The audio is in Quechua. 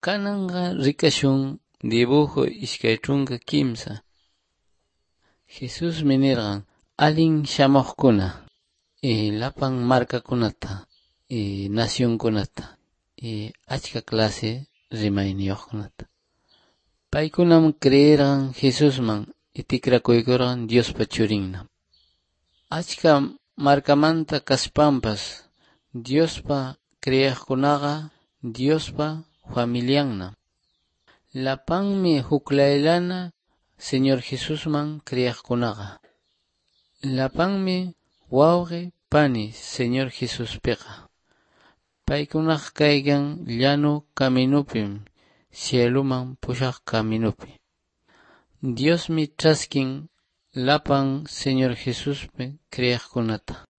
Kananga rikashun dibujo iskay chunka kimsa. Jesus minirgan alin shamuqkuna lapan markakunata nacionkunata achka clase rimayniyuqkunata. Paykunam creergan Jesusman tikrakuykurgan Diospa churinna. Achka markamanta kaspanpas Diospa creaqkunaqa Diospa familianna. Lapanmi huklaylana Señor Jesusman creaqkunaqa. Lapanmi wawqi pani Señor Jesuspiqa. Paykunaqa kaygan llano caminupim cieluman pushaq caminupi. Diosmi chaskin lapan Señor Jesuspi creaqkunata.